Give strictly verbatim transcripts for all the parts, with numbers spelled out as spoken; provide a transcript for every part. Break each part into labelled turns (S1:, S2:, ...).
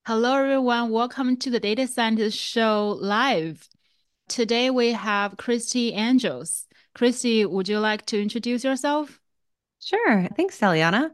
S1: Hello, everyone. Welcome to the Data Scientist Show live. Today we have Christy Angels. Christy, would you like to introduce yourself?
S2: Sure. Thanks, Eliana.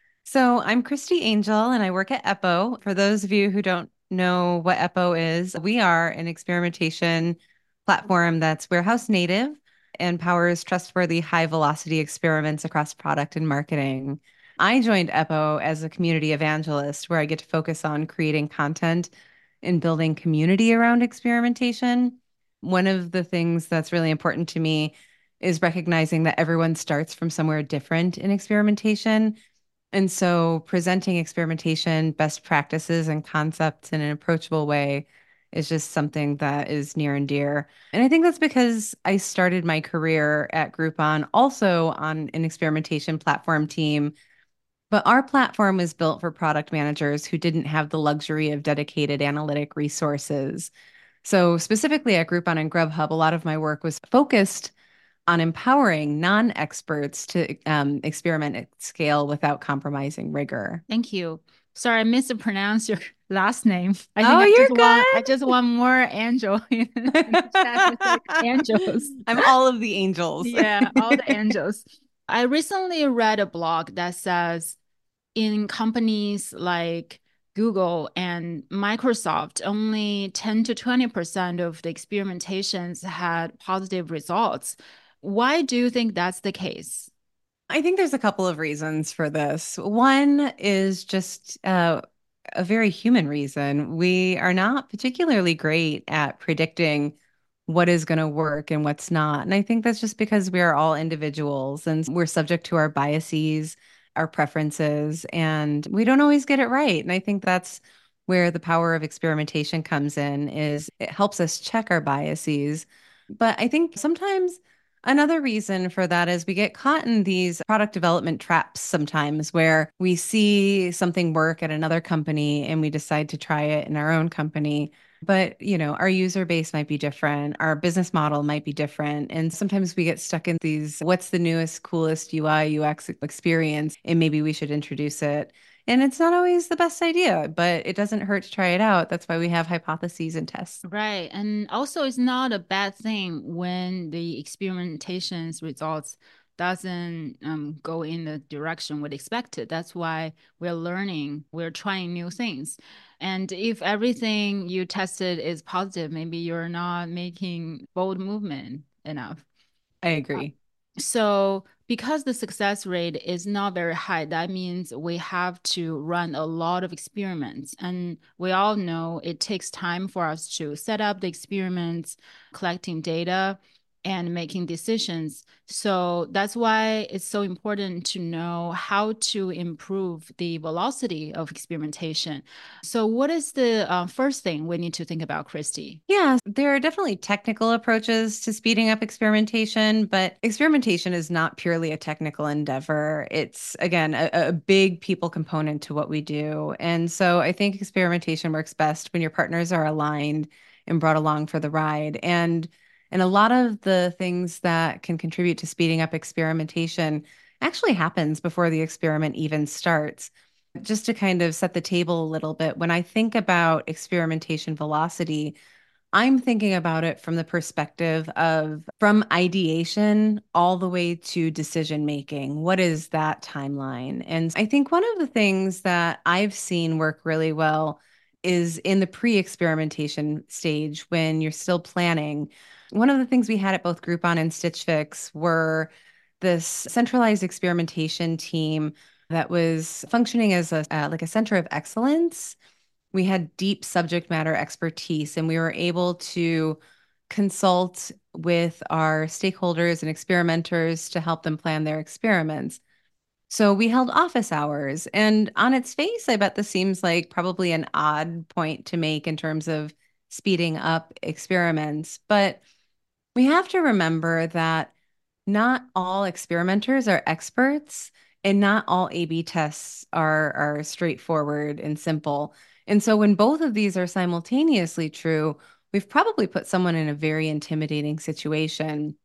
S2: So I'm Christy Angel and I work at EPO. For those of you who don't know what EPO is, we are an experimentation platform that's warehouse native and powers trustworthy high velocity experiments across product and marketing. I joined EPO as a community evangelist where I get to focus on creating content and building community around experimentation. One of the things that's really important to me is recognizing that everyone starts from somewhere different in experimentation. And so presenting experimentation, best practices, and concepts in an approachable way is just something that is near and dear. And I think that's because I started my career at Groupon also on an experimentation platform team. But our platform was built for product managers who didn't have the luxury of dedicated analytic resources. So, specifically at Groupon and Grubhub, a lot of my work was focused on empowering non-experts to um, experiment at scale without compromising rigor.
S1: Thank you. Sorry, I mispronounced your last name. I think
S2: Oh,
S1: I just want I
S2: you're
S1: just want more angel in the chat to say
S2: good.
S1: angels.
S2: I'm all of the angels.
S1: Yeah, all the angels. I recently read a blog that says in companies like Google and Microsoft, only ten to twenty percent of the experimentations had positive results. Why do you think that's the case?
S2: I think there's a couple of reasons for this. One is just uh, a very human reason. We are not particularly great at predicting what is going to work and what's not. And I think that's just because we are all individuals and we're subject to our biases, our preferences, and we don't always get it right. And I think that's where the power of experimentation comes in is it helps us check our biases. But I think sometimes another reason for that is we get caught in these product development traps sometimes where we see something work at another company and we decide to try it in our own company. But, you know, our user base might be different, our business model might be different. And sometimes we get stuck in these what's the newest, coolest U I, U X experience, and maybe we should introduce it. And it's not always the best idea, but it doesn't hurt to try it out. That's why we have hypotheses and tests.
S1: Right. And also it's not a bad thing when the experimentation's results doesn't um, go in the direction we expected. That's why we're learning, we're trying new things. And if everything you tested is positive, maybe you're not making bold movement enough.
S2: I agree.
S1: So, because the success rate is not very high, that means we have to run a lot of experiments. And we all know it takes time for us to set up the experiments, collecting data, and making decisions. So, that's why it's so important to know how to improve the velocity of experimentation. So, what is the uh, first thing we need to think about, Christy?
S2: Yeah, there are definitely technical approaches to speeding up experimentation, but experimentation is not purely a technical endeavor. It's, again, a, a big people component to what we do. And so I think experimentation works best when your partners are aligned and brought along for the ride. And and a lot of the things that can contribute to speeding up experimentation actually happens before the experiment even starts. Just to kind of set the table a little bit, when I think about experimentation velocity, I'm thinking about it from the perspective of from ideation all the way to decision making. What is that timeline? And I think one of the things that I've seen work really well is in the pre-experimentation stage when you're still planning. One of the things we had at both Groupon and Stitch Fix were this centralized experimentation team that was functioning as a uh, like a center of excellence. We had deep subject matter expertise, and we were able to consult with our stakeholders and experimenters to help them plan their experiments. So we held office hours, and on its face, I bet this seems like probably an odd point to make in terms of speeding up experiments. But we have to remember that not all experimenters are experts, and not all A B tests are, are straightforward and simple. And so when both of these are simultaneously true, we've probably put someone in a very intimidating situation.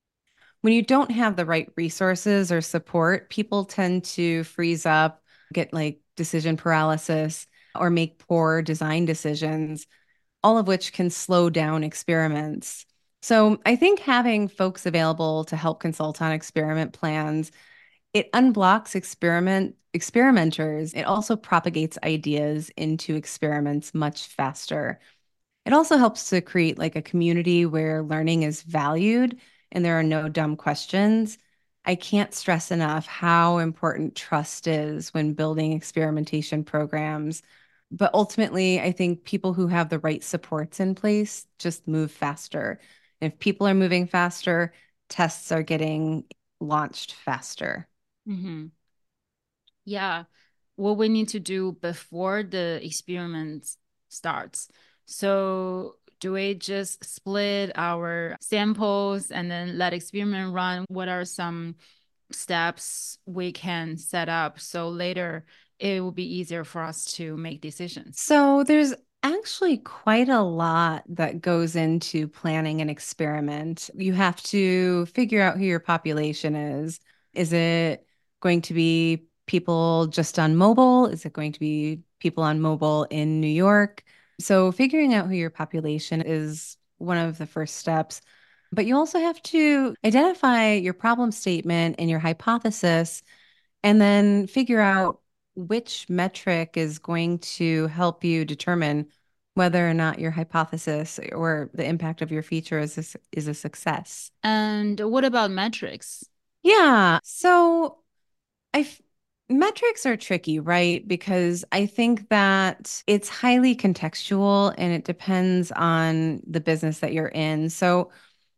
S2: When you don't have the right resources or support, people tend to freeze up, get like decision paralysis. or make poor design decisions, all of which can slow down experiments. So I think having folks available to help consult on experiment plans, it unblocks experiment experimenters. It also propagates ideas into experiments much faster. It also helps to create like a community where learning is valued and there are no dumb questions. I can't stress enough how important trust is when building experimentation programs. But ultimately, I think people who have the right supports in place just move faster. If people are moving faster, tests are getting launched faster.
S1: Mm-hmm. Yeah, what we need to do before the experiment starts. So, do we just split our samples and then let experiment run? What are some steps we can set up so later it will be easier for us to make decisions?
S2: So there's actually quite a lot that goes into planning an experiment. You have to figure out who your population is. Is it going to be people just on mobile? Is it going to be people on mobile in New York? So figuring out who your population is one of the first steps. But you also have to identify your problem statement and your hypothesis and then figure out which metric is going to help you determine whether or not your hypothesis or the impact of your feature is a, is a success.
S1: And what about metrics?
S2: Yeah. So I f- metrics are tricky, right? Because I think that it's highly contextual and it depends on the business that you're in. So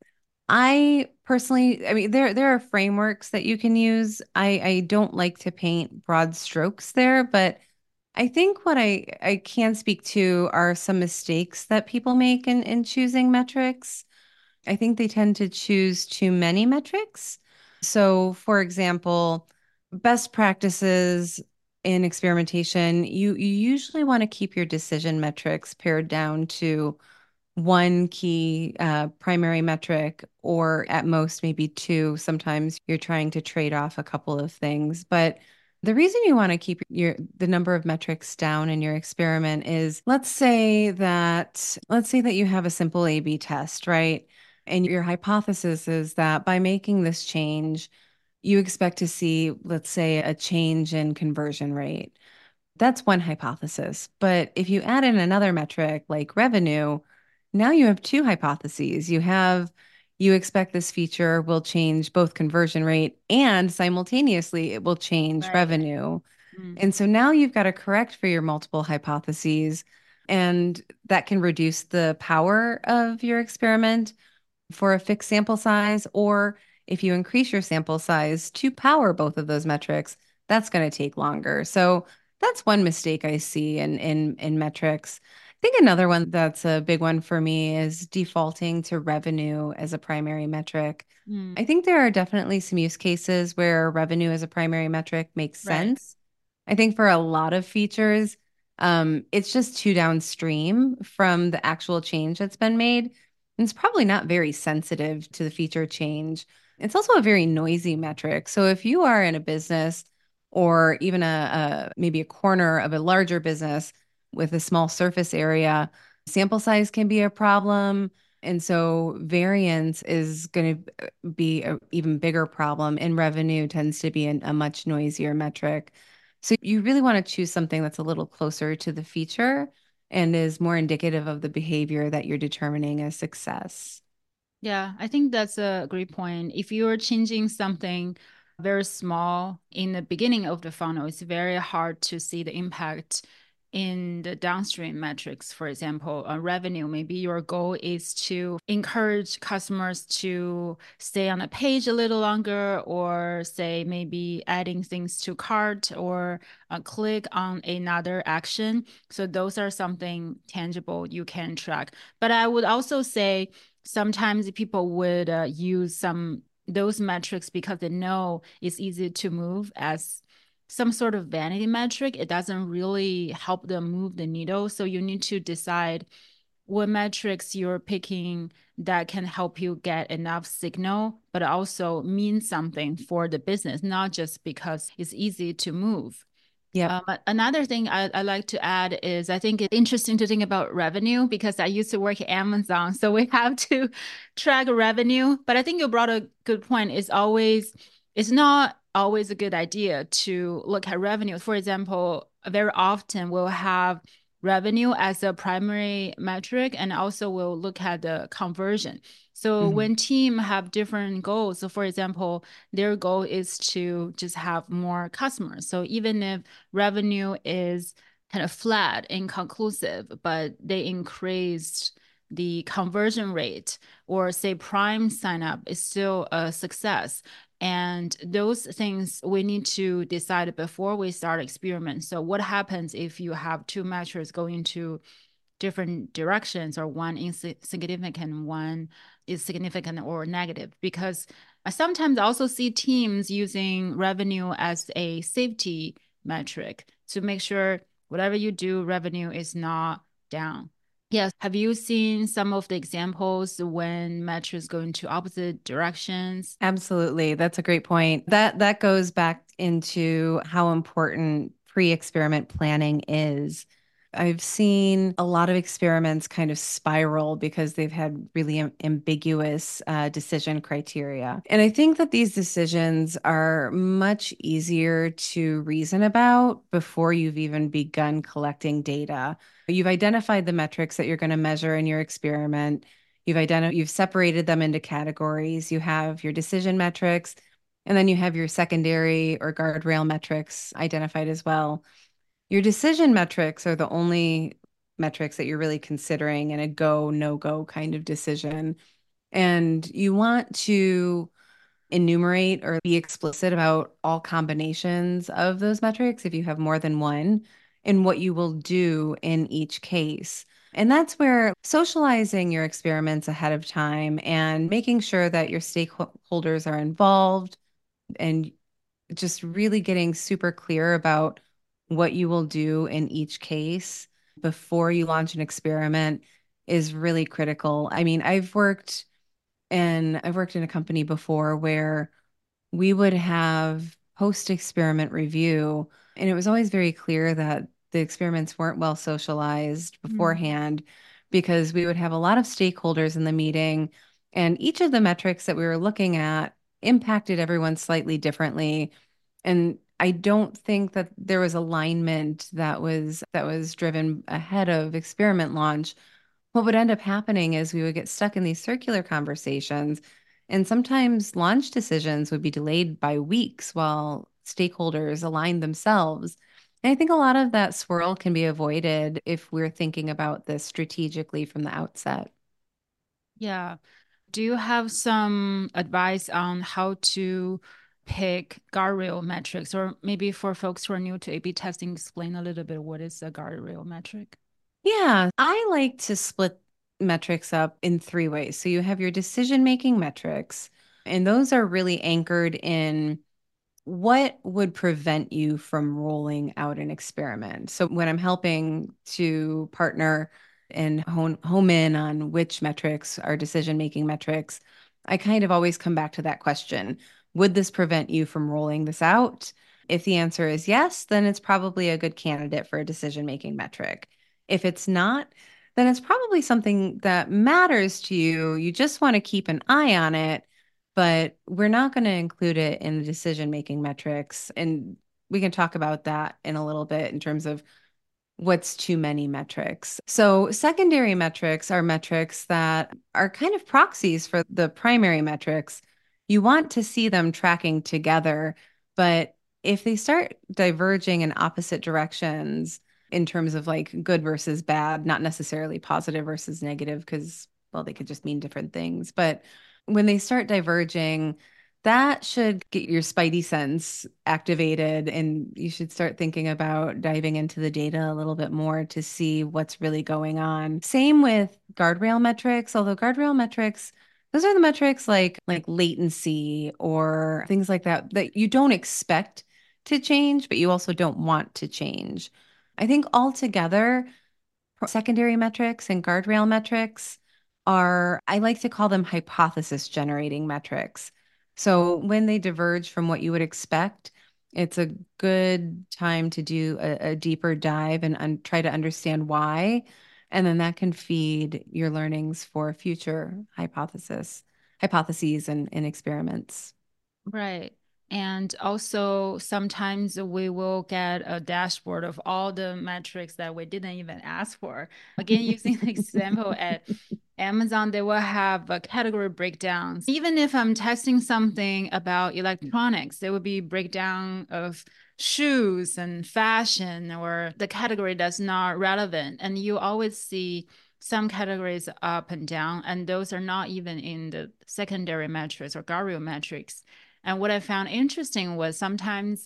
S2: I personally, I mean, there there are frameworks that you can use. I I don't like to paint broad strokes there, but I think what I I can speak to are some mistakes that people make in in choosing metrics. I think they tend to choose too many metrics. So, for example, best practices in experimentation, you you usually want to keep your decision metrics pared down to one key uh, primary metric, or at most maybe two. Sometimes you're trying to trade off a couple of things. But the reason you want to keep your the number of metrics down in your experiment is let's say that let's say that you have a simple A B test, right? And your hypothesis is that by making this change, you expect to see, let's say, a change in conversion rate. That's one hypothesis. But if you add in another metric like revenue, now you have two hypotheses. You have you expect this feature will change both conversion rate and simultaneously it will change
S1: Right.
S2: revenue.
S1: Mm.
S2: And so now you've got to correct for your multiple hypotheses, and that can reduce the power of your experiment for a fixed sample size, or if you increase your sample size to power both of those metrics, that's going to take longer. So that's one mistake I see in in in metrics. I think another one that's a big one for me is defaulting to revenue as a primary metric.
S1: Mm.
S2: I think there are definitely some use cases where revenue as a primary metric makes
S1: Right.
S2: sense. I think for a lot of features, um, it's just too downstream from the actual change that's been made. And it's probably not very sensitive to the feature change. It's also a very noisy metric. So if you are in a business or even a, a maybe a corner of a larger business with a small surface area, sample size can be a problem. And so variance is going to be an even bigger problem, and revenue tends to be an, a much noisier metric. So you really want to choose something that's a little closer to the feature and is more indicative of the behavior that you're determining as success.
S1: Yeah, I think that's a great point. If you're changing something very small in the beginning of the funnel, it's very hard to see the impact in the downstream metrics. For example, uh, revenue, maybe your goal is to encourage customers to stay on a page a little longer, or say maybe adding things to cart or uh, click on another action. So those are something tangible you can track. But I would also say, sometimes people would uh, use some those metrics because they know it's easy to move as some sort of vanity metric. It doesn't really help them move the needle. So you need to decide what metrics you're picking that can help you get enough signal, but also mean something for the business, not just because it's easy to move.
S2: Yep.
S1: Um, another thing I, I like to add is I think it's interesting to think about revenue because I used to work at Amazon, so we have to track revenue. But I think you brought a good point. It's always, it's not always a good idea to look at revenue. For example, very often we'll have revenue as a primary metric, and also we'll look at the conversion. So
S2: Mhm.
S1: when team have different goals, so for example, their goal is to just have more customers. So even if revenue is kind of flat, inconclusive, but they increased the conversion rate, or say Prime sign up is still a success. And those things we need to decide before we start experiment. So what happens if you have two metrics going to different directions, or one is significant, one is significant or negative? Because I sometimes also see teams using revenue as a safety metric to make sure whatever you do, revenue is not down. Yes. Have you seen some of the examples when metrics go into opposite directions?
S2: Absolutely. That's a great point. That that goes back into how important pre-experiment planning is. I've seen a lot of experiments kind of spiral because they've had really am- ambiguous uh, decision criteria. And I think that these decisions are much easier to reason about before you've even begun collecting data. You've identified the metrics that you're going to measure in your experiment. You've identified, you've separated them into categories. You have your decision metrics, and then you have your secondary or guardrail metrics identified as well. Your decision metrics are the only metrics that you're really considering in a go, no go kind of decision. And you want to enumerate or be explicit about all combinations of those metrics if you have more than one, and what you will do in each case. And that's where socializing your experiments ahead of time and making sure that your stakeholders are involved, and just really getting super clear about what you will do in each case before you launch an experiment is really critical. I mean, I've worked and I've worked in a company before where we would have post experiment review, and it was always very clear that the experiments weren't well socialized
S1: Mm.
S2: beforehand because we would have a lot of stakeholders in the meeting, and each of the metrics that we were looking at impacted everyone slightly differently. And I don't think that there was alignment that was that was driven ahead of experiment launch. What would end up happening is we would get stuck in these circular conversations, and sometimes launch decisions would be delayed by weeks while stakeholders align themselves. And I think a lot of that swirl can be avoided if we're thinking about this strategically from the outset.
S1: Yeah. Do you have some advice on how to pick guardrail metrics? Or maybe for folks who are new to A B testing, explain a little bit what is a guardrail metric?
S2: Yeah, I like to split metrics up in three ways. So you have your decision-making metrics, and those are really anchored in what would prevent you from rolling out an experiment. So when I'm helping to partner and hone, home in on which metrics are decision-making metrics, I kind of always come back to that question. Would this prevent you from rolling this out? If the answer is yes, then it's probably a good candidate for a decision-making metric. If it's not, then it's probably something that matters to you. You just want to keep an eye on it, but we're not going to include it in the decision-making metrics. And we can talk about that in a little bit in terms of what's too many metrics. So, secondary metrics are metrics that are kind of proxies for the primary metrics. You want to see them tracking together, but if they start diverging in opposite directions in terms of like good versus bad, not necessarily positive versus negative, because, well, they could just mean different things. But when they start diverging, that should get your spidey sense activated, and you should start thinking about diving into the data a little bit more to see what's really going on. Same with guardrail metrics, although guardrail metrics, those are the metrics like like latency or things like that that you don't expect to change, but you also don't want to change. I think altogether, secondary metrics and guardrail metrics are, I like to call them hypothesis generating metrics. So when they diverge from what you would expect, It's a good time to do a, a deeper dive and un try to understand why. And then that can feed your learnings for future hypothesis, hypotheses and, and experiments.
S1: Right. And also, sometimes we will get a dashboard of all the metrics that we didn't even ask for. Again, using the example at Amazon, they will have a category breakdowns. Even if I'm testing something about electronics, there will be breakdown of shoes and fashion, or the category that's not relevant. And you always see some categories up and down, and those are not even in the secondary metrics or Gario metrics. And what I found interesting was sometimes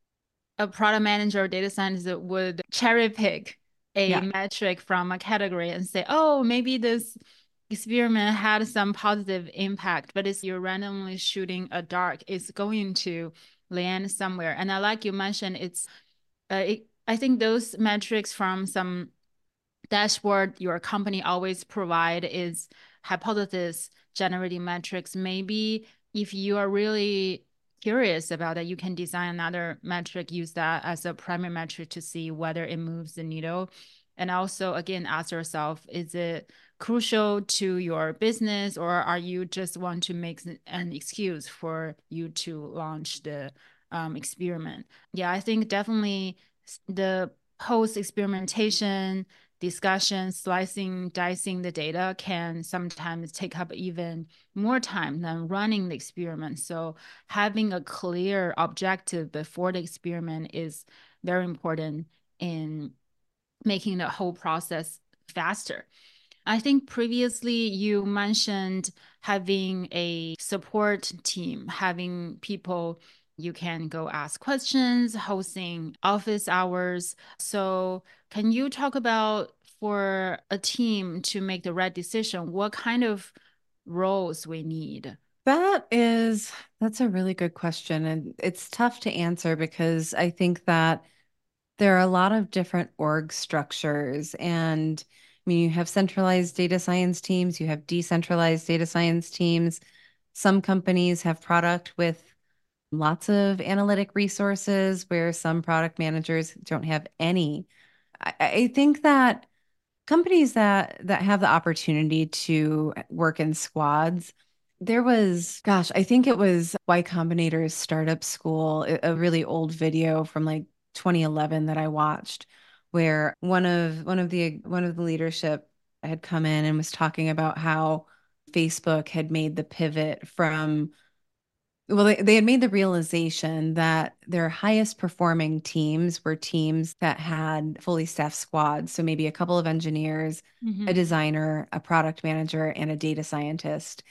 S1: a product manager or data scientist would cherry pick a
S2: Yeah.
S1: metric from a category and say, oh, maybe this experiment had some positive impact, but it's you're randomly shooting a dart, it's going to land somewhere. And I like you mentioned, it's uh, it, I think those metrics from some dashboard your company always provide is hypothesis generating metrics. Maybe if you are really curious about it, you can design another metric, use that as a primary metric to see whether it moves the needle. And also, again, ask yourself, is it crucial to your business, or are you just want to make an excuse for you to launch the um, experiment? Yeah, I think definitely the post experimentation discussion, slicing, dicing the data can sometimes take up even more time than running the experiment. So having a clear objective before the experiment is very important in making the whole process faster. I think previously you mentioned having a support team, having people you can go ask questions, hosting office hours. So, can you talk about for a team to make the right decision, what kind of roles we need?
S2: That is, that's a really good question. And it's tough to answer because I think that there are a lot of different org structures. And I mean, you have centralized data science teams, you have decentralized data science teams. Some companies have product with lots of analytic resources where some product managers don't have any. I, I think that companies that that have the opportunity to work in squads. There was, gosh, I think it was Y Combinator's startup school, a a really old video from like twenty eleven that I watched, where one of one of the one of the leadership had come in and was talking about how Facebook had made the pivot from well, they, they had made the realization that their highest performing teams were teams that had fully staffed squads. So maybe a couple of engineers, a
S1: Mm-hmm.
S2: designer, a product manager, and a data scientist.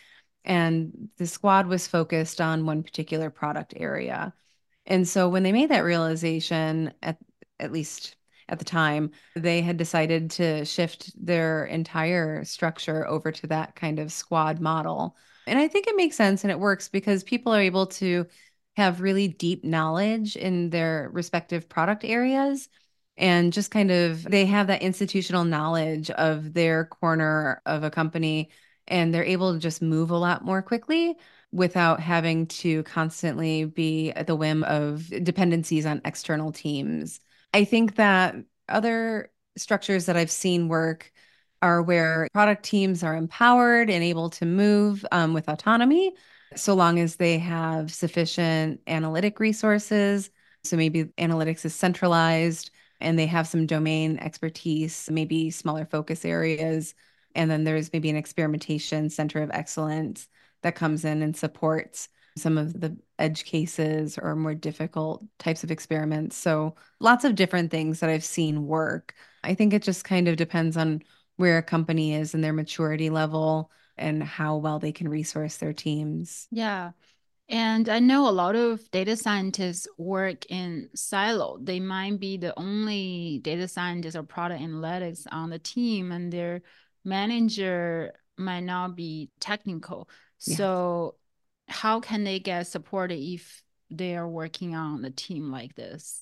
S2: And the squad was focused on one particular product area. And so when they made that realization, at at least at the time, they had decided to shift their entire structure over to that kind of squad model. And I think it makes sense and it works because people are able to have really deep knowledge in their respective product areas and just kind of they have that institutional knowledge of their corner of a company and they're able to just move a lot more quickly without having to constantly be at the whim of dependencies on external teams. I think that other structures that I've seen work are where product teams are empowered and able to move um, with autonomy, so long as they have sufficient analytic resources. So maybe analytics is centralized and they have some domain expertise, maybe smaller focus areas. And then there's maybe an experimentation center of excellence that comes in and supports some of the edge cases or more difficult types of experiments. So lots of different things that I've seen work. I think it just kind of depends on where a company is and their maturity level and how well they can resource their teams.
S1: Yeah. And I know a lot of data scientists work in silo. They might be the only data scientist or product analytics on the team, and their manager might not be technical.
S2: Yes.
S1: So, how can they get supported if they are working on the team like this?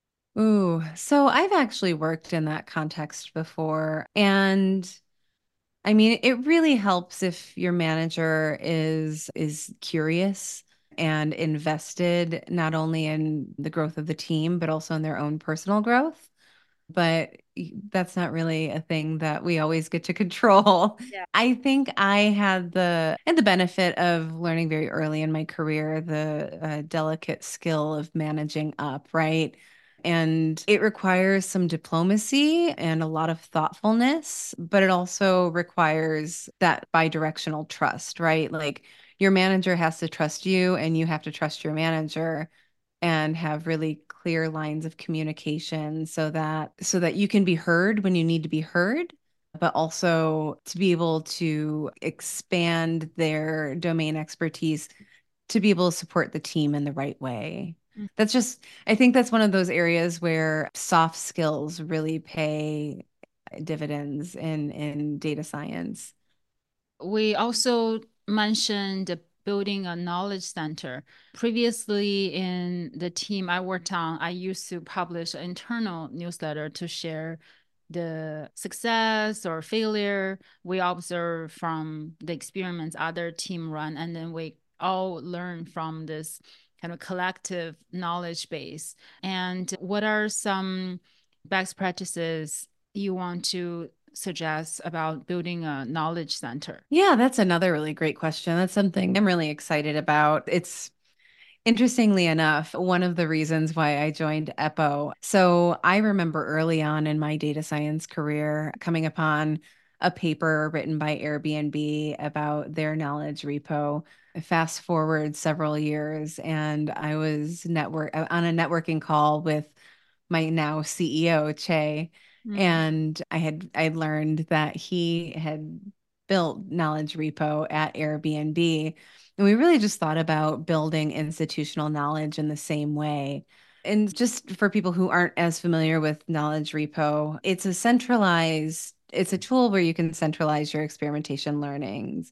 S2: Ooh, so I've actually worked in that context before. And I mean, it really helps if your manager is is curious and invested not only in the growth of the team, but also in their own personal growth. But that's not really a thing that we always get to control.
S1: Yeah.
S2: I think I had the and the benefit of learning very early in my career the uh, delicate skill of managing up, right? And it requires some diplomacy and a lot of thoughtfulness, but it also requires that bi-directional trust, right? Like your manager has to trust you and you have to trust your manager and have really clear lines of communication so that so that you can be heard when you need to be heard, but also to be able to expand their domain expertise to be able to support the team in the right way. That's just, I think that's one of those areas where soft skills really pay dividends in in data science.
S1: We also mentioned building a knowledge center. Previously, in the team I worked on, I used to publish an internal newsletter to share the success or failure we observe from the experiments other team run, and then we all learn from this kind of collective knowledge base. And what are some best practices you want to suggest about building a knowledge center?
S2: Yeah, that's another really great question. That's something I'm really excited about. It's interestingly enough, one of the reasons why I joined EPO. So I remember early on in my data science career coming upon a paper written by Airbnb about their knowledge repo. Fast forward several years, and I was network on a networking call with my now C E O, Che,
S1: Mm.
S2: and I had I learned that he had built knowledge repo at Airbnb. And we really just thought about building institutional knowledge in the same way. And just for people who aren't as familiar with knowledge repo, it's a centralized, it's a tool where you can centralize your experimentation learnings.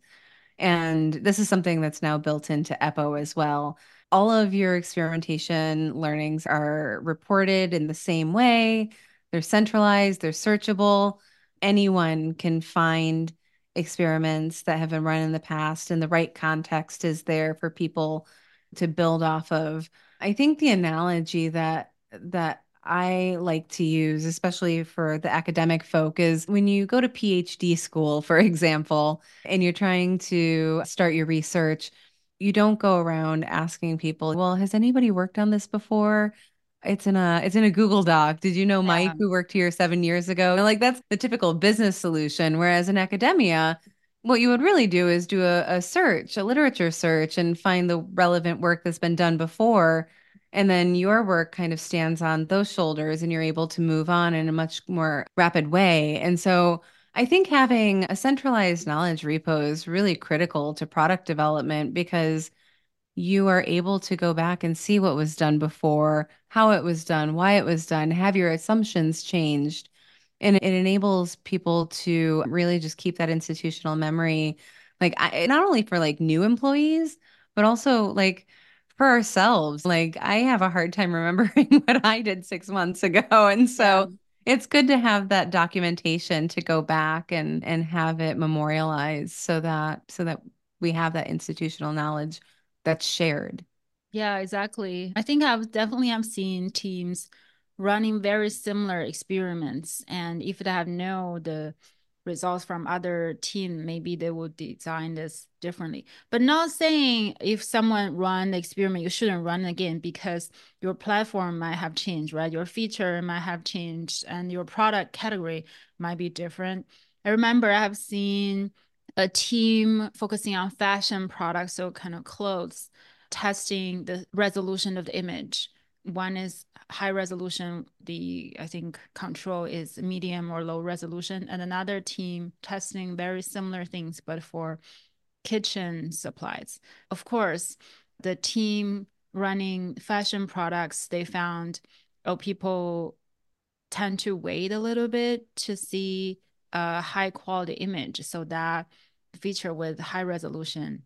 S2: And this is something that's now built into EPO as well. All of your experimentation learnings are reported in the same way. They're centralized, they're searchable. Anyone can find experiments that have been run in the past, and the right context is there for people to build off of. I think the analogy that that I like to use, especially for the academic folk, is when you go to PhD school, for example, and you're trying to start your research, you don't go around asking people, well, has anybody worked on this before? It's in a it's in a Google Doc. Did you know Mike
S1: Yeah.
S2: who worked here seven years ago? And like that's the typical business solution. Whereas in academia, what you would really do is do a, a search, a literature search, and find the relevant work that's been done before. And then your work kind of stands on those shoulders and you're able to move on in a much more rapid way. And so I think having a centralized knowledge repo is really critical to product development because you are able to go back and see what was done before, how it was done, why it was done, have your assumptions changed. And it enables people to really just keep that institutional memory, like I, not only for like new employees, but also like for ourselves. Like I have a hard time remembering what I did six months ago. And
S1: Yeah.
S2: so it's good to have that documentation to go back and and have it memorialized so that so that we have that institutional knowledge that's shared.
S1: Yeah, exactly. I think I've definitely have seen teams running very similar experiments, and if they have know the results from other team, maybe they will design this differently. But not saying if someone run the experiment, you shouldn't run again because your platform might have changed, right? Your feature might have changed, and your product category might be different. I remember I have seen a team focusing on fashion products, so kind of clothes testing the resolution of the image. One is high resolution, the I think control is medium or low resolution, and another team testing very similar things but for kitchen supplies. Of course, the team running fashion products, they found oh people tend to wait a little bit to see a high quality image, so that feature with high resolution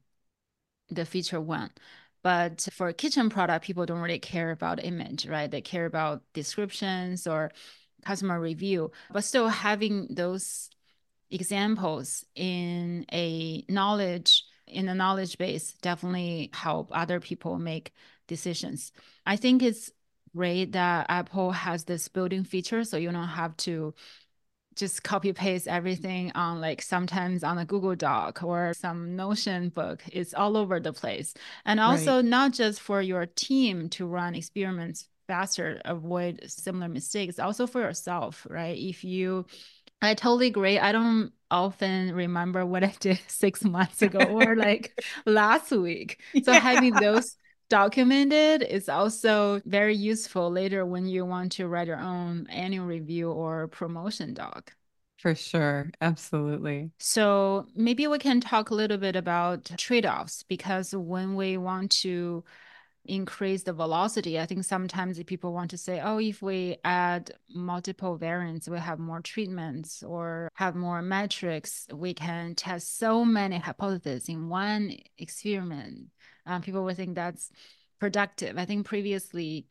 S1: the feature one. But for a kitchen product, people don't really care about image, right? They care about descriptions or customer review. But still having those examples in a knowledge in a knowledge base definitely help other people make decisions. I think it's great that Apple has this built-in feature so you don't have to just copy paste everything on like sometimes on a Google Doc or some Notion book. It's all over the place. And
S2: Right.
S1: also not just for your team to run experiments faster, avoid similar mistakes, also for yourself, right? If you I totally agree. I don't often remember what I did six months ago or like last week. So having
S2: Yeah.
S1: those documented is also very useful later when you want to write your own annual review or promotion doc.
S2: For sure. Absolutely.
S1: So maybe we can talk a little bit about trade-offs because when we want to increase the velocity, I think sometimes people want to say, oh, if we add multiple variants, we have more treatments or have more metrics, we can test so many hypotheses in one experiment. Um, people would think that's productive. I think previously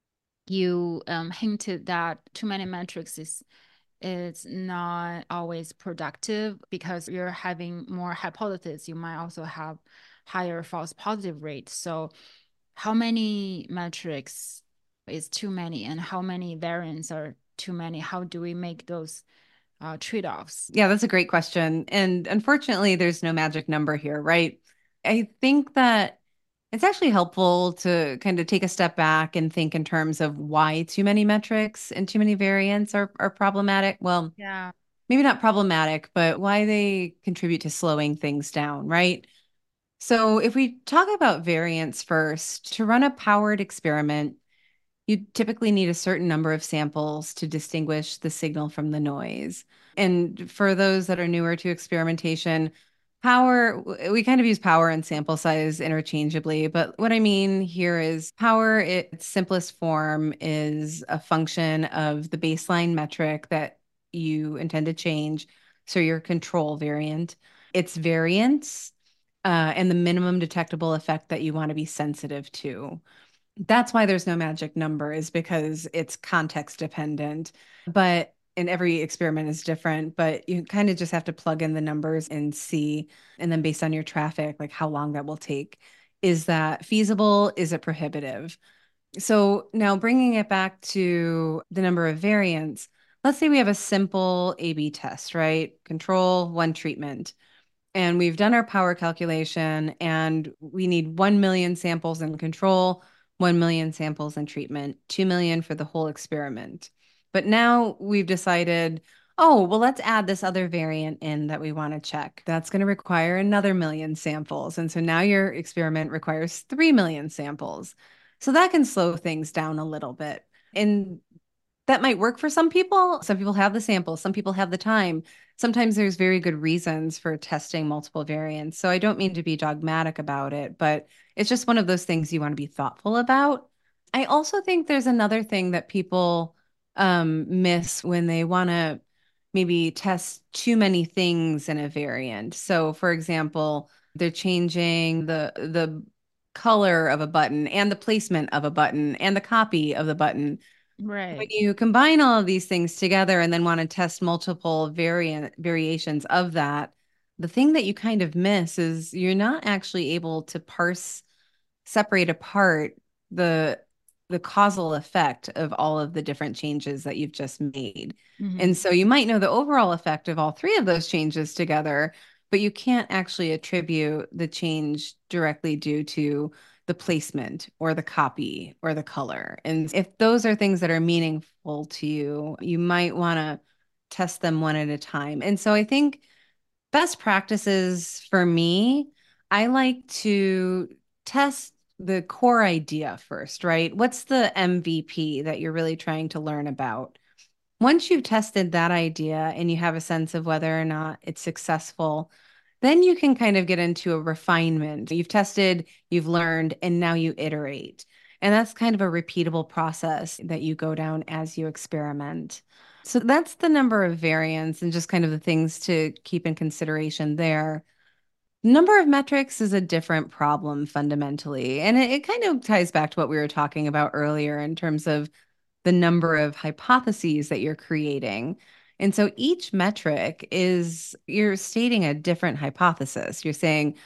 S1: you um, hinted that too many metrics is it's not always productive because you're having more hypotheses. You might also have higher false positive rates. So, how many metrics is too many, and how many variants are too many? How do we make those uh, trade-offs?
S2: Yeah, that's a great question. And unfortunately, there's no magic number here, right? I think that it's actually helpful to kind of take a step back and think in terms of why too many metrics and too many variants are, are problematic. Well,
S1: Yeah.
S2: maybe not problematic, but why they contribute to slowing things down, right? So, if we talk about variants first, to run a powered experiment, you typically need a certain number of samples to distinguish the signal from the noise. And for those that are newer to experimentation, power, we kind of use power and sample size interchangeably. But what I mean here is power, its simplest form is a function of the baseline metric that you intend to change. So your control variant, its variance, uh, and the minimum detectable effect that you want to be sensitive to. That's why there's no magic number, is because it's context dependent. But and every experiment is different, but you kind of just have to plug in the numbers and see, and then based on your traffic, like how long that will take. Is that feasible? Is it prohibitive? So now bringing it back to the number of variants, let's say we have a simple A B test, right? Control, one treatment. And we've done our power calculation, and we need one million samples in control, one million samples in treatment, two million for the whole experiment. But now we've decided, oh, well, let's add this other variant in that we want to check. That's going to require another million samples. And so now your experiment requires three million samples. So that can slow things down a little bit. And that might work for some people. Some people have the samples, some people have the time. Sometimes there's very good reasons for testing multiple variants. So I don't mean to be dogmatic about it, but it's just one of those things you want to be thoughtful about. I also think there's another thing that people um, miss when they want to maybe test too many things in a variant. So, for example, they're changing the the color of a button and the placement of a button and the copy of the button. When
S1: Right.
S2: you combine all of these things together and then want to test multiple variant variations of that, the thing that you kind of miss is you're not actually able to parse, separate apart the the causal effect of all of the different changes that you've just made.
S1: Mm-hmm.
S2: And so you might know the overall effect of all three of those changes together, but you can't actually attribute the change directly due to the placement or the copy or the color. And if those are things that are meaningful to you, you might want to test them one at a time. And so I think best practices for me, I like to test the core idea first, right? What's the M V P that you're really trying to learn about? Once you've tested that idea and you have a sense of whether or not it's successful, then you can kind of get into a refinement. You've tested, you've learned, and now you iterate. And that's kind of a repeatable process that you go down as you experiment. So that's the number of variants and just kind of the things to keep in consideration there. Number of metrics is a different problem fundamentally. And it, it kind of ties back to what we were talking about earlier in terms of the number of hypotheses that you're creating. And so each metric is, you're stating a different hypothesis. You're saying,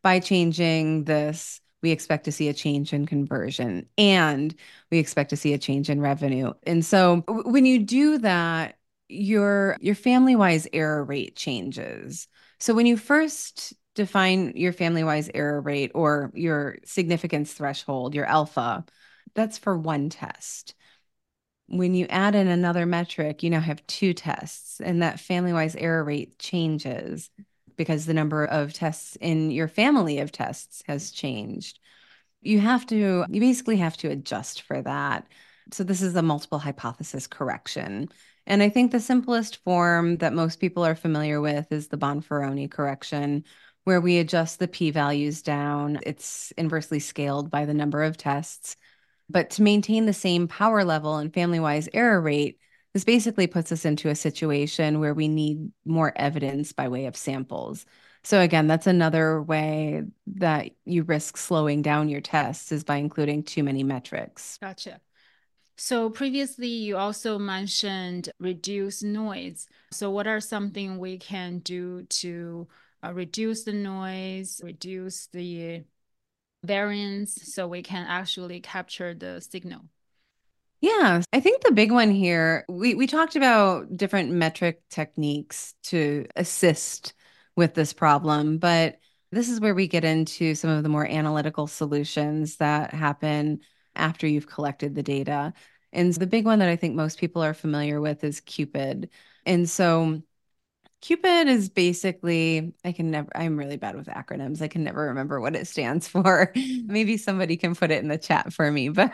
S2: by changing this, we expect to see a change in conversion and we expect to see a change in revenue. And so w- when you do that, your your family-wise error rate changes. So when you first define your family-wise error rate or your significance threshold, your alpha, that's for one test. When you add in another metric, you now have two tests, and that family-wise error rate changes because the number of tests in your family of tests has changed. You have to, you basically have to adjust for that. So this is a multiple hypothesis correction. And I think the simplest form that most people are familiar with is the Bonferroni correction, where we adjust the p-values down. It's inversely scaled by the number of tests. But to maintain the same power level and family-wise error rate, this basically puts us into a situation where we need more evidence by way of samples. So again, that's another way that you risk slowing down your tests is by including too many metrics.
S1: Gotcha. So previously, you also mentioned reduce noise. So what are something we can do to uh, reduce the noise, reduce the variance, so we can actually capture the signal?
S2: Yeah, I think the big one here, we, we talked about different metric techniques to assist with this problem, but this is where we get into some of the more analytical solutions that happen after you've collected the data. And the big one that I think most people are familiar with is Cupid. And so Cupid is basically, I can never, I'm really bad with acronyms. I can never remember what it stands for. Maybe somebody can put it in the chat for me, but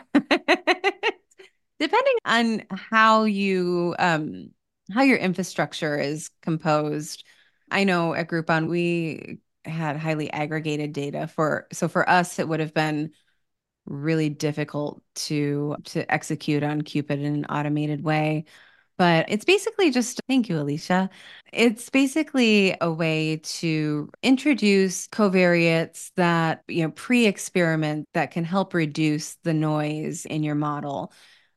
S2: depending on how you um how your infrastructure is composed. I know at Groupon we had highly aggregated data for so for us it would have been really difficult to to execute on Cupid in an automated way. But it's basically just, thank you, Alicia. It's basically a way to introduce covariates that, you know, pre-experiment that can help reduce the noise in your model.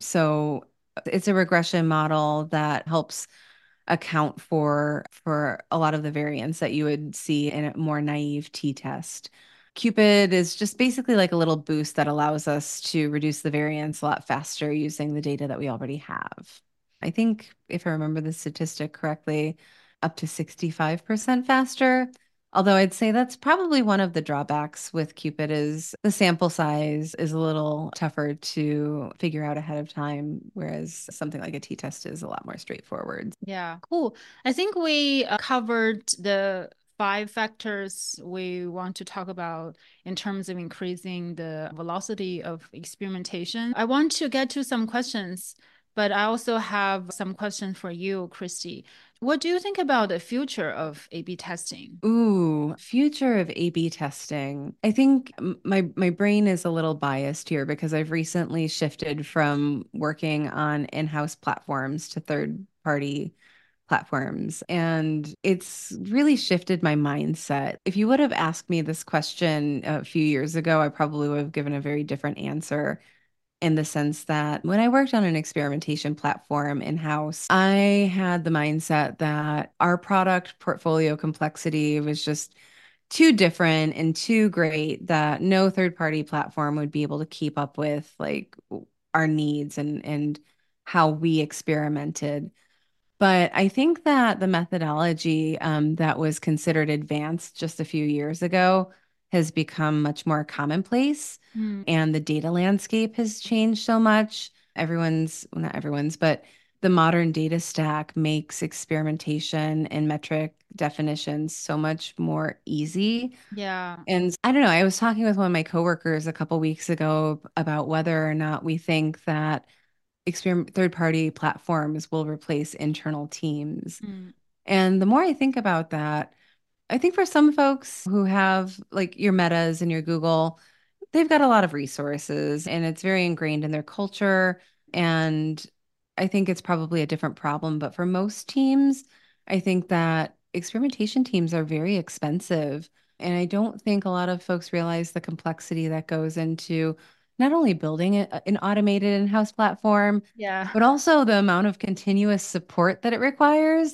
S2: So it's a regression model that helps account for for a lot of the variance that you would see in a more naive t-test. Cupid is just basically like a little boost that allows us to reduce the variance a lot faster using the data that we already have. I think if I remember the statistic correctly, up to sixty-five percent faster. Although I'd say that's probably one of the drawbacks with Cupid is the sample size is a little tougher to figure out ahead of time, whereas something like a t-test is a lot more straightforward.
S1: Yeah, cool. I think we uh, covered the five factors we want to talk about in terms of increasing the velocity of experimentation. I want to get to some questions, but I also have some questions for you, Christy. What do you think about the future of A B testing?
S2: Ooh, future of A B testing. I think m- my my brain is a little biased here because I've recently shifted from working on in-house platforms to third-party platforms, and it's really shifted my mindset. If you would have asked me this question a few years ago, I probably would have given a very different answer in the sense that when I worked on an experimentation platform in-house, I had the mindset that our product portfolio complexity was just too different and too great that no third-party platform would be able to keep up with like our needs and and how we experimented. But I think that the methodology um, that was considered advanced just a few years ago has become much more commonplace,
S1: Hmm.
S2: and the data landscape has changed so much. Everyone's, well, not everyone's, but the modern data stack makes experimentation and metric definitions so much more easy.
S1: Yeah.
S2: And I don't know, I was talking with one of my coworkers a couple weeks ago about whether or not we think that experiment third party platforms will replace internal teams.
S1: Hmm.
S2: And the more I think about that, I think for some folks who have like your Metas and your Google, they've got a lot of resources and it's very ingrained in their culture. And I think it's probably a different problem. But for most teams, I think that experimentation teams are very expensive. And I don't think a lot of folks realize the complexity that goes into not only building a- an automated in-house platform,
S1: Yeah.
S2: but also the amount of continuous support that it requires.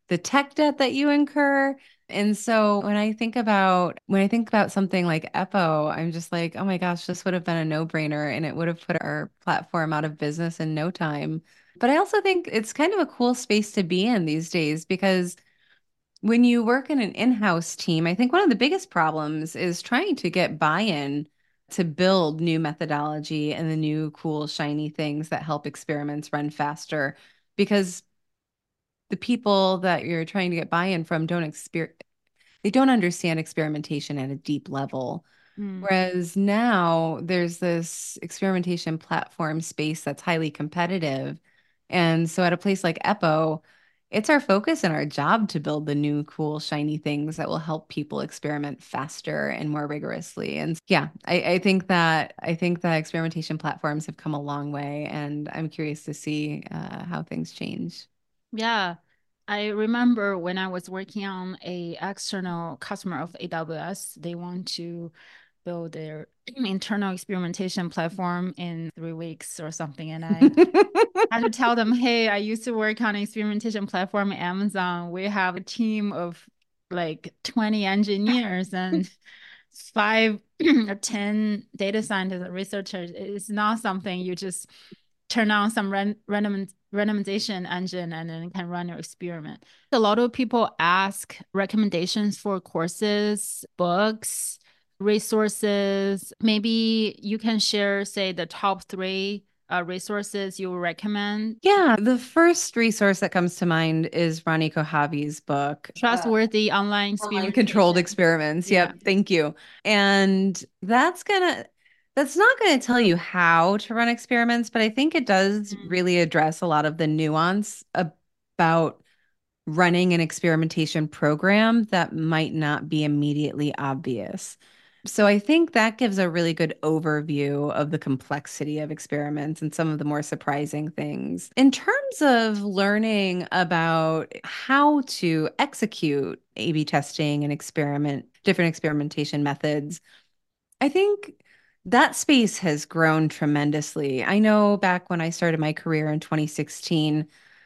S2: the tech debt that you incur. And so when I think about when I think about something like Eppo, I'm just like, oh my gosh, this would have been a no-brainer and it would have put our platform out of business in no time. But I also think it's kind of a cool space to be in these days because when you work in an in-house team, I think one of the biggest problems is trying to get buy-in to build new methodology and the new cool shiny things that help experiments run faster because the people that you're trying to get buy-in from don't exper they don't understand experimentation at a deep level.
S1: Mm.
S2: Whereas now there's this experimentation platform space that's highly competitive. And so at a place like Eppo, it's our focus and our job to build the new, cool, shiny things that will help people experiment faster and more rigorously. And yeah, I, I think that I think that experimentation platforms have come a long way, and I'm curious to see uh, how things change.
S1: Yeah. I remember when I was working on a external customer of A W S, they want to build their internal experimentation platform in three weeks or something. And I had to tell them, hey, I used to work on an experimentation platform at Amazon. We have a team of like twenty engineers and five or ten data scientists and researchers. It's not something you just turn on some ran random randomization engine and then can run your experiment. A lot of people ask recommendations for courses, books, resources. Maybe you can share, say, the top three uh, resources you would recommend.
S2: Yeah, the first resource that comes to mind is Ronnie Kohavi's book, uh,
S1: Trustworthy online
S2: Online Controlled
S1: experimentation.
S2: Experiments.
S1: Yeah.
S2: Yep, thank you. And that's gonna that's not going to tell you how to run experiments, but I think it does
S1: Mm.
S2: really address a lot of the nuance about running an experimentation program that might not be immediately obvious. So I think that gives a really good overview of the complexity of experiments and some of the more surprising things. In terms of learning about how to execute A B testing and experiment, different experimentation methods, I think that space has grown tremendously. I know back when I started my career in twenty sixteen,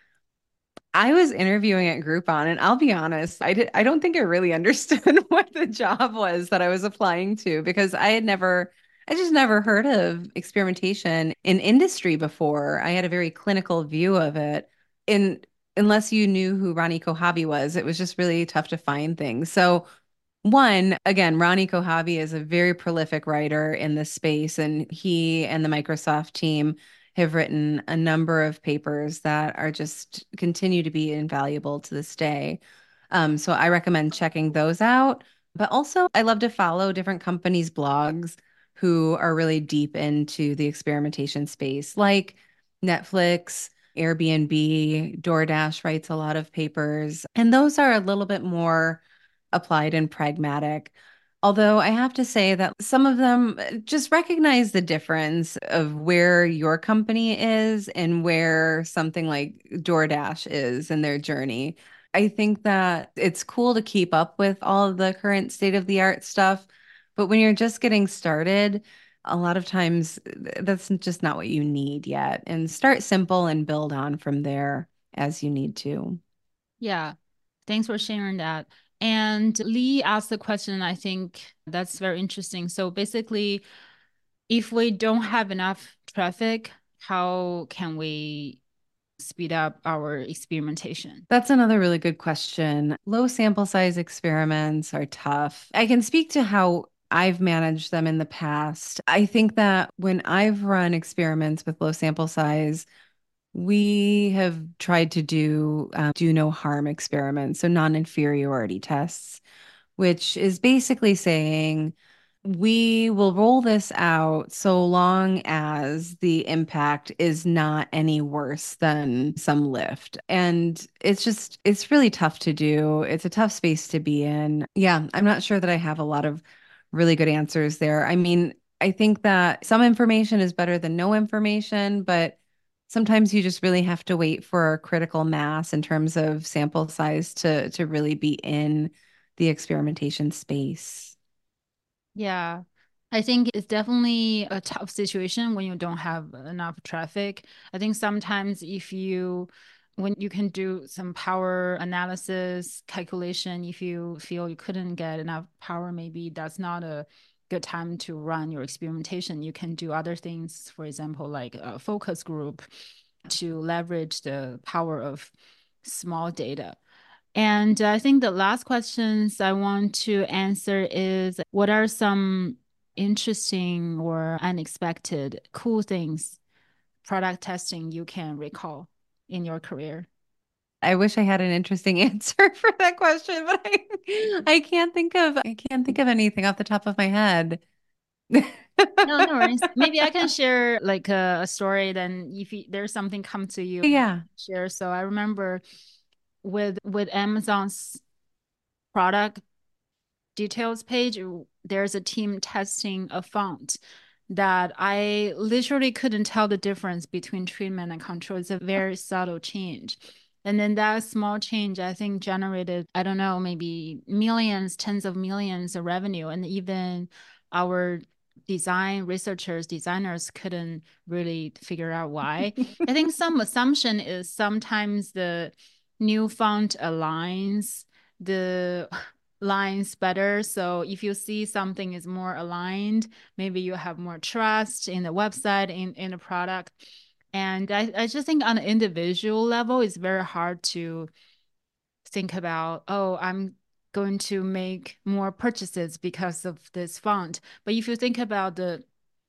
S2: I was interviewing at Groupon, and I'll be honest, I did, I don't think I really understood what the job was that I was applying to because I had never, I just never heard of experimentation in industry before. I had a very clinical view of it. In unless you knew who Ronnie Kohavi was, it was just really tough to find things. So one, again, Ronnie Kohavi is a very prolific writer in this space, and he and the Microsoft team have written a number of papers that are just continue to be invaluable to this day. Um, so I recommend checking those out. But also, I love to follow different companies' blogs who are really deep into the experimentation space, like Netflix, Airbnb, DoorDash writes a lot of papers, and those are a little bit more applied and pragmatic. Although I have to say that some of them uh, just recognize the difference of where your company is and where something like DoorDash is in their journey. I think that it's cool to keep up with all of the current state of the art stuff, but when you're just getting started, a lot of times th- that's just not what you need yet. And start simple and build on from there as you need to.
S1: Yeah. Thanks for sharing that. And Lee asked the question, I think that's very interesting. So basically, if we don't have enough traffic, how can we speed up our experimentation?
S2: That's another really good question. Low sample size experiments are tough. I can speak to how I've managed them in the past. I think that when I've run experiments with low sample size, we have tried to do um, do no harm experiments, so non-inferiority tests, which is basically saying we will roll this out so long as the impact is not any worse than some lift. And it's just, it's really tough to do. It's a tough space to be in. Yeah, I'm not sure that I have a lot of really good answers there. I mean, I think that some information is better than no information, but sometimes you just really have to wait for a critical mass in terms of sample size to to really be in the experimentation space.
S1: Yeah. I think it's definitely a tough situation when you don't have enough traffic. I think sometimes if you when you can do some power analysis calculation, if you feel you couldn't get enough power, maybe that's not a good time to run your experimentation. You can do other things, for example, like a focus group to leverage the power of small data. And I think the last questions I want to answer is what are some interesting or unexpected cool things product testing you can recall in your career?
S2: I wish I had an interesting answer for that question, but I I can't think of I can't think of anything off the top of my head.
S1: No, no worries. Maybe I can share like a, a story. Then, if you, there's something come to you,
S2: Yeah.
S1: share. So I remember with with Amazon's product details page, there's a team testing a font that I literally couldn't tell the difference between treatment and control. It's a very subtle change. And then that small change, I think, generated, I don't know, maybe millions, tens of millions of revenue. And even our design researchers, designers couldn't really figure out why. I think some assumption is sometimes the new font aligns the lines better. So if you see something is more aligned, maybe you have more trust in the website, in, in the product. And I, I just think on an individual level, it's very hard to think about, oh, I'm going to make more purchases because of this font. But if you think about the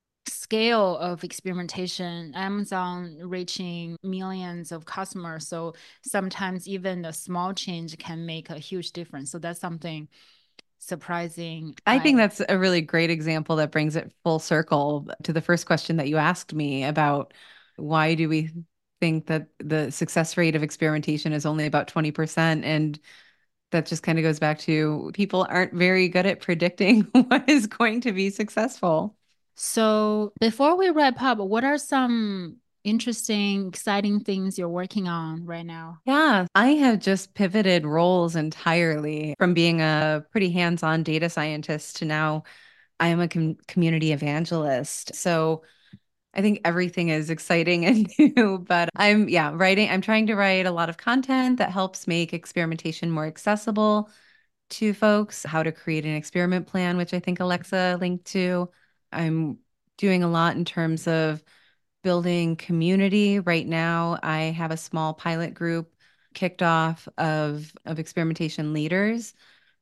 S1: scale of experimentation, Amazon reaching millions of customers. So sometimes even a small change can make a huge difference. So that's something surprising.
S2: I
S1: I
S2: think that's a really great example that brings it full circle to the first question that you asked me about why do we think that the success rate of experimentation is only about twenty percent? And that just kind of goes back to people aren't very good at predicting what is going to be successful.
S1: so before we wrap up, what are some interesting, exciting things you're working on right now?
S2: Yeah, I have just pivoted roles entirely from being a pretty hands-on data scientist to now I am a com community evangelist. So I think everything is exciting and new, but I'm, yeah, writing, I'm trying to write a lot of content that helps make experimentation more accessible to folks, how to create an experiment plan, which I think Alexa linked to. I'm doing a lot in terms of building community. Right now, I have a small pilot group kicked off of of experimentation leaders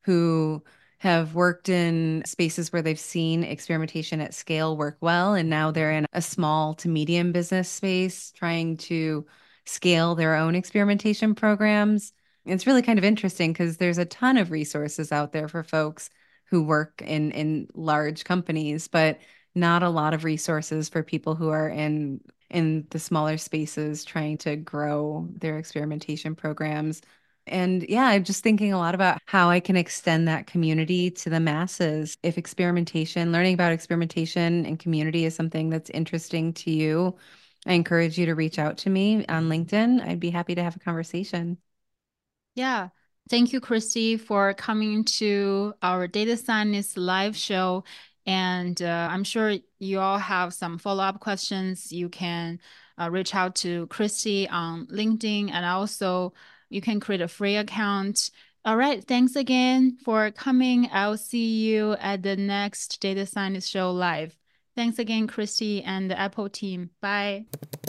S2: who have worked in spaces where they've seen experimentation at scale work well, and now they're in a small to medium business space trying to scale their own experimentation programs. It's really kind of interesting because there's a ton of resources out there for folks who work in in large companies, but not a lot of resources for people who are in in the smaller spaces trying to grow their experimentation programs. And yeah, I'm just thinking a lot about how I can extend that community to the masses. If experimentation, learning about experimentation and community is something that's interesting to you, I encourage you to reach out to me on LinkedIn. I'd be happy to have a conversation.
S1: Yeah. Thank you, Christy, for coming to our Data Scientist live show. And uh, I'm sure you all have some follow-up questions. You can uh, reach out to Christy on LinkedIn, and also you can create a free account. All right. Thanks again for coming. I'll see you at the next Data Scientist show live. Thanks again, Christy and the Apple team. Bye.